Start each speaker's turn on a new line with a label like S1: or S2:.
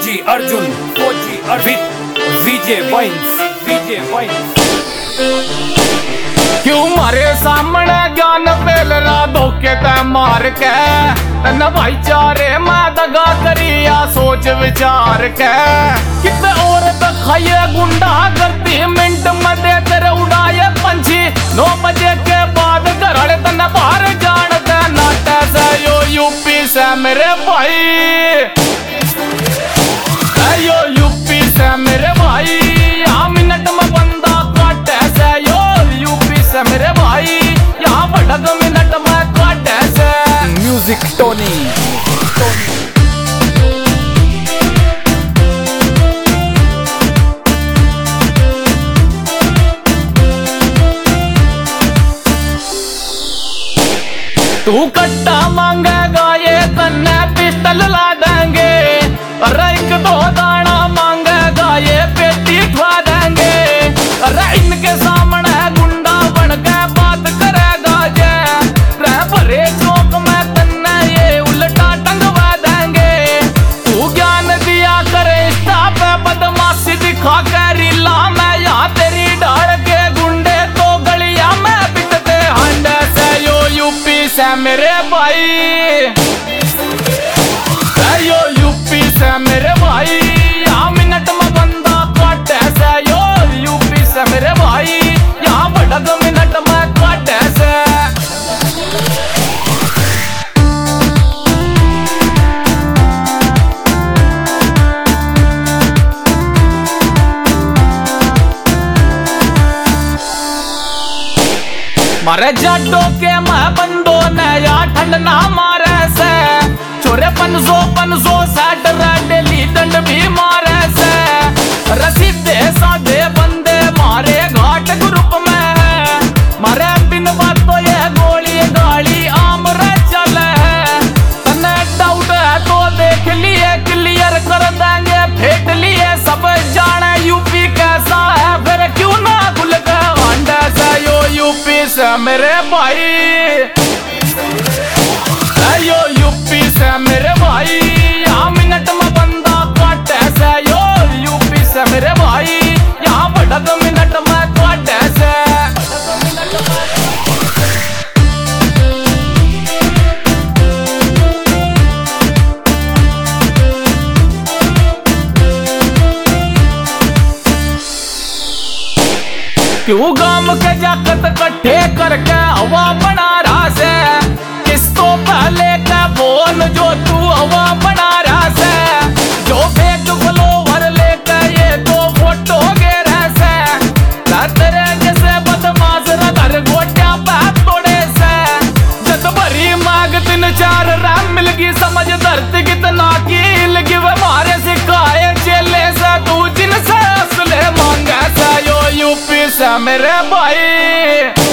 S1: फौजी अर्जुन, फौजी अर्वित, विजय वाइन्स।
S2: क्यों मारे सामने ज्ञान पेलना धोखे ते मार के न भाईचारे मैं दगा करिया सोच विचार के कितने और खाइए गुंडा करती मिनट में दे तेरे उड़ाए पंछी 9 बजे के बाद घर तन बाहर जान दे नाटे से यो यूपी से मेरे भाई, यो यूपी से मेरे भाई। यहाँ मिनट में बंदा काटे से यो यूपी से मेरे भाई, यहाँ भटक मिनट में काटे से।
S1: Music Tony.
S2: तू कट्टा मांगेगा ये तन्ने पिस्टल ला देंगे, अरे 1-2 दाना मांगेगा ये पेटी ठुआ देंगे। अरे इनके सामने गुंडा बन के बात करेगा जे रे भरे चौक में तन्ने ये उल्टा टंगवा देंगे। तू ज्ञान दिया करे इंस्टा पे बदमाशी दिखा के रीला में, यहाँ तेरी डाल के गुंडे तो गलिया में बिकते हंडे से यो यूपी से मेरे भाई, यो यूपी से मेरे भाई। यहाँ मिनट में बंदा काटे से यो यूपी से मेरे भाई, यहाँ भटक मिनट में काटे से। मारे जाटो के मैं बंदो ने या ठंड ना मारे से, छोरे 500 साठ डेली दंड भी मारे से। रसीदे साधे बंदे मारे घाट ग्रुप में है, मारे बिन बात तो ये गोली गाली आम रे चले है। तने डाउट है तो देख लिए क्लियर कर देंगे, फेंक लिए सब जाने यूपी कैसा है, फिर क्यों ना खुल के अंडे से यो यूपी से मेरे भाई, यो यूपी से मेरे भाई। यहाँ मिनट में बंदा काटे से यो यूपी से मेरे भाई, यहाँ भटक मिनट में काटे से। क्यों गांव के जाकत कट्ठे करके हवा बना रहा से, किस तो पहले का बोल जो तू हवा बना रहा से। जो फेक फ्लोवर लेके ये तो फोटो गेरे से, तेरे जैसे बदमाश घर गोटिया पैप तोड़े से। जद भरी मांग 3-4 राम मिल गई, समझ धरती कितना कील की वे मारे सिखाए चेले से। तू जिनसे असले मांगे से यो यूपी से मेरे भाई।